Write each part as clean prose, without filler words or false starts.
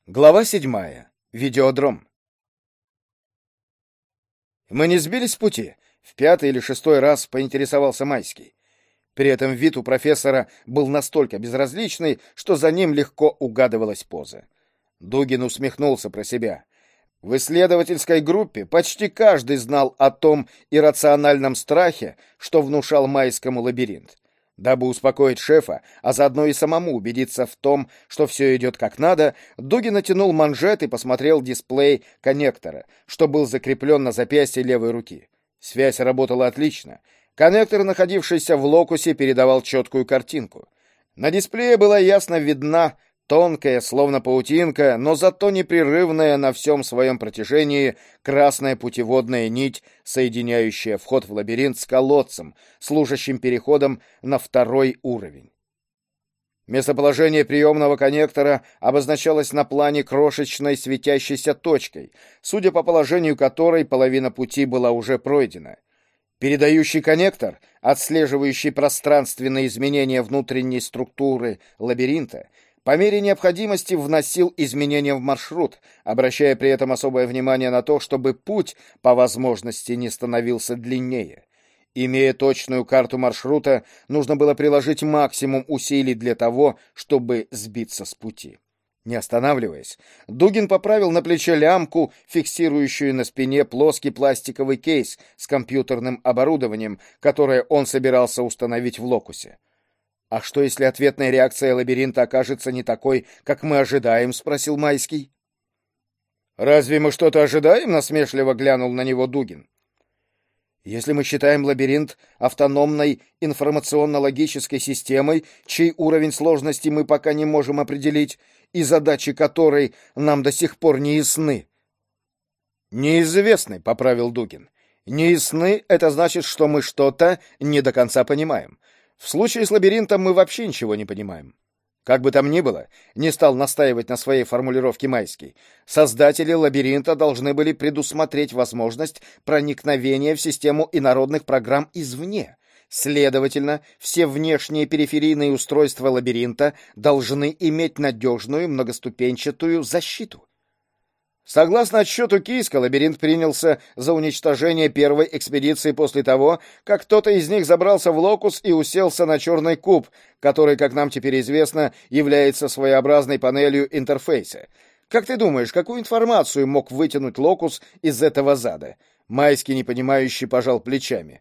Глава 7. Видеодром. Мы не сбились с пути. В 5-й или 6-й раз поинтересовался Майский. При этом вид у профессора был настолько безразличный, что за ним легко угадывалась поза. Дугин усмехнулся про себя. В исследовательской группе почти каждый знал о том иррациональном страхе, что внушал Майскому лабиринт. Дабы успокоить шефа, а заодно и самому убедиться в том, что все идет как надо, Дугин натянул манжет и посмотрел дисплей коннектора, что был закреплен на запястье левой руки. Связь работала отлично. Коннектор, находившийся в локусе, передавал четкую картинку. На дисплее была ясно видна тонкая, словно паутинка, но зато непрерывная на всем своем протяжении красная путеводная нить, соединяющая вход в лабиринт с колодцем, служащим переходом на 2-й уровень. Местоположение приемного коннектора обозначалось на плане крошечной светящейся точкой, судя по положению которой половина пути была уже пройдена. Передающий коннектор, отслеживающий пространственные изменения внутренней структуры лабиринта, по мере необходимости вносил изменения в маршрут, обращая при этом особое внимание на то, чтобы путь, по возможности, не становился длиннее. Имея точную карту маршрута, нужно было приложить максимум усилий для того, чтобы сбиться с пути. Не останавливаясь, Дугин поправил на плече лямку, фиксирующую на спине плоский пластиковый кейс с компьютерным оборудованием, которое он собирался установить в локусе. «А что, если ответная реакция лабиринта окажется не такой, как мы ожидаем?» — спросил Майский. «Разве мы что-то ожидаем?» — насмешливо глянул на него Дугин. «Если мы считаем лабиринт автономной информационно-логической системой, чей уровень сложности мы пока не можем определить, и задачи которой нам до сих пор не ясны». «Неизвестны», — поправил Дугин. «Неясны — это значит, что мы что-то не до конца понимаем. В случае с лабиринтом мы вообще ничего не понимаем». Как бы там ни было, не стал настаивать на своей формулировке Майский, создатели лабиринта должны были предусмотреть возможность проникновения в систему инородных программ извне. Следовательно, все внешние периферийные устройства лабиринта должны иметь надежную многоступенчатую защиту. Согласно отчету Кийска, лабиринт принялся за уничтожение первой экспедиции после того, как кто-то из них забрался в локус и уселся на черный куб, который, как нам теперь известно, является своеобразной панелью интерфейса. Как ты думаешь, какую информацию мог вытянуть локус из этого зада? Майский, непонимающе, пожал плечами.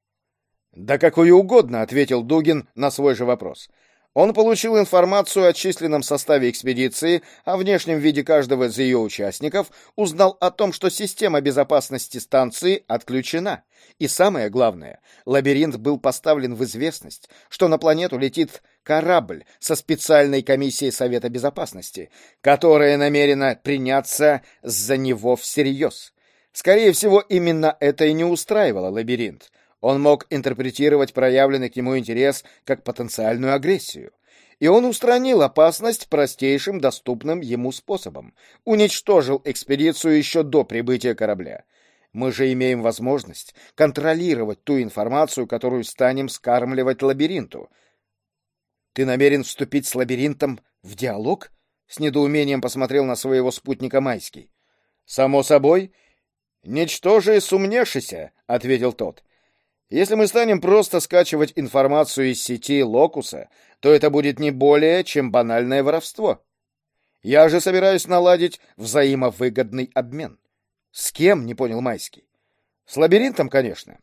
«Да какую угодно», — ответил Дугин на свой же вопрос. Он получил информацию о численном составе экспедиции, о внешнем виде каждого из ее участников, узнал о том, что система безопасности станции отключена. И самое главное, лабиринт был поставлен в известность, что на планету летит корабль со специальной комиссией Совета Безопасности, которая намерена приняться за него всерьез. Скорее всего, именно это и не устраивало лабиринт. Он мог интерпретировать проявленный к нему интерес как потенциальную агрессию. И он устранил опасность простейшим доступным ему способом. Уничтожил экспедицию еще до прибытия корабля. Мы же имеем возможность контролировать ту информацию, которую станем скармливать лабиринту. «Ты намерен вступить с лабиринтом в диалог?» — с недоумением посмотрел на своего спутника Майский. «Само собой. Ничтоже сумнешися», — ответил тот. «Если мы станем просто скачивать информацию из сети локуса, то это будет не более, чем банальное воровство. Я же собираюсь наладить взаимовыгодный обмен». «С кем?» — не понял Майский. «С лабиринтом, конечно.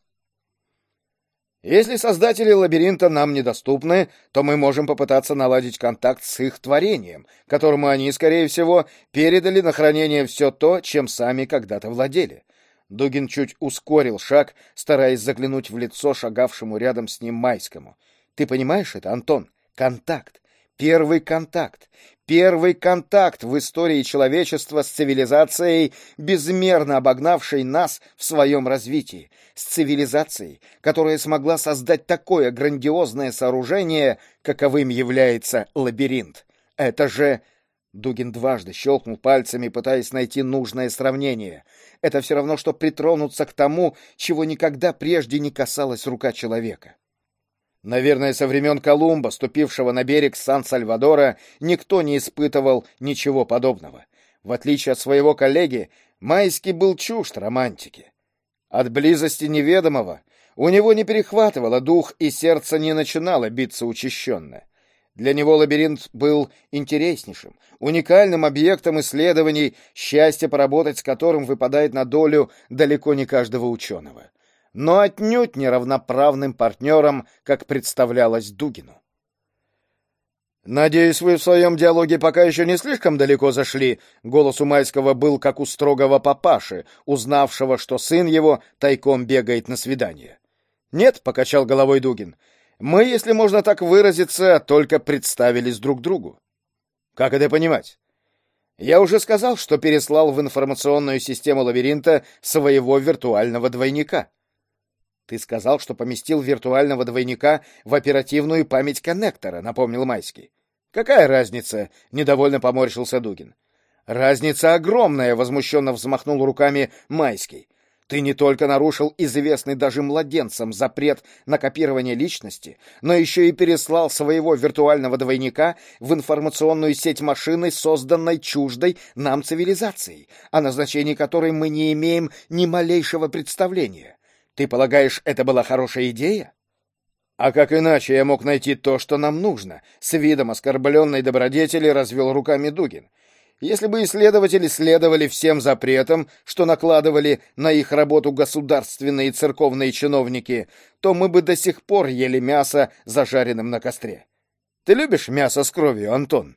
Если создатели лабиринта нам недоступны, то мы можем попытаться наладить контакт с их творением, которому они, скорее всего, передали на хранение все то, чем сами когда-то владели». Дугин чуть ускорил шаг, стараясь заглянуть в лицо шагавшему рядом с ним Майскому. «Ты понимаешь это, Антон? Контакт. Первый контакт. Первый контакт в истории человечества с цивилизацией, безмерно обогнавшей нас в своем развитии. С цивилизацией, которая смогла создать такое грандиозное сооружение, каковым является лабиринт. Это же...» Дугин дважды щелкнул пальцами, пытаясь найти нужное сравнение. Это все равно, что притронуться к тому, чего никогда прежде не касалась рука человека. Наверное, со времен Колумба, ступившего на берег Сан-Сальвадора, никто не испытывал ничего подобного. В отличие от своего коллеги, Майский был чужд романтики. От близости неведомого у него не перехватывало дух, и сердце не начинало биться учащенно. Для него лабиринт был интереснейшим, уникальным объектом исследований, счастье поработать с которым выпадает на долю далеко не каждого ученого. Но отнюдь не равноправным партнером, как представлялось Дугину. «Надеюсь, вы в своем диалоге пока еще не слишком далеко зашли». Голос у Майского был как у строгого папаши, узнавшего, что сын его тайком бегает на свидание. «Нет», — покачал головой Дугин, — «мы, если можно так выразиться, только представились друг другу». «Как это понимать?» «Я уже сказал, что переслал в информационную систему лабиринта своего виртуального двойника». «Ты сказал, что поместил виртуального двойника в оперативную память коннектора», — напомнил Майский. «Какая разница?» — недовольно поморщился Дугин. «Разница огромная», — возмущенно взмахнул руками Майский. «Ты не только нарушил известный даже младенцам запрет на копирование личности, но еще и переслал своего виртуального двойника в информационную сеть машины, созданной чуждой нам цивилизацией, о назначении которой мы не имеем ни малейшего представления. Ты полагаешь, это была хорошая идея?» «А как иначе я мог найти то, что нам нужно?» — с видом оскорбленной добродетели развел руками Дугин. «Если бы исследователи следовали всем запретам, что накладывали на их работу государственные и церковные чиновники, то мы бы до сих пор ели мясо, зажаренным на костре. Ты любишь мясо с кровью, Антон?»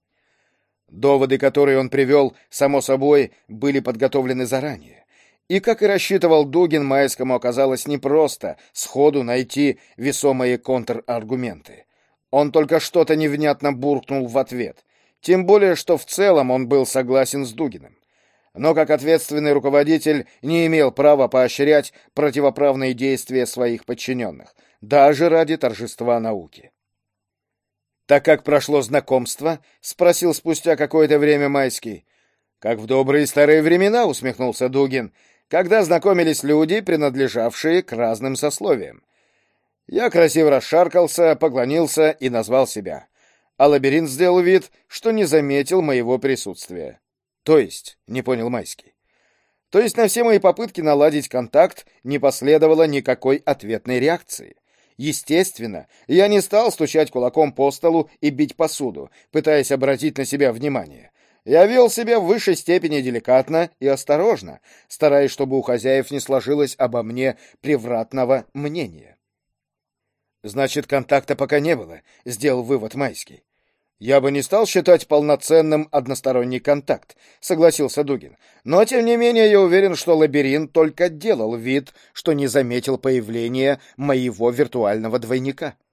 Доводы, которые он привел, само собой, были подготовлены заранее. И, как и рассчитывал Дугин, Майскому оказалось непросто сходу найти весомые контраргументы. Он только что-то невнятно буркнул в ответ, тем более, что в целом он был согласен с Дугиным. Но как ответственный руководитель не имел права поощрять противоправные действия своих подчиненных, даже ради торжества науки. «Так как прошло знакомство?» — спросил спустя какое-то время Майский. «Как в добрые старые времена», — усмехнулся Дугин, «когда знакомились люди, принадлежавшие к разным сословиям. Я красиво расшаркался, поклонился и назвал себя. А лабиринт сделал вид, что не заметил моего присутствия». «То есть?» — не понял Майский. «То есть на все мои попытки наладить контакт не последовало никакой ответной реакции. Естественно, я не стал стучать кулаком по столу и бить посуду, пытаясь обратить на себя внимание. Я вел себя в высшей степени деликатно и осторожно, стараясь, чтобы у хозяев не сложилось обо мне превратного мнения». «Значит, контакта пока не было», — сделал вывод Майский. «Я бы не стал считать полноценным односторонний контакт», — согласился Дугин. «Но, тем не менее, я уверен, что лабиринт только делал вид, что не заметил появления моего виртуального двойника».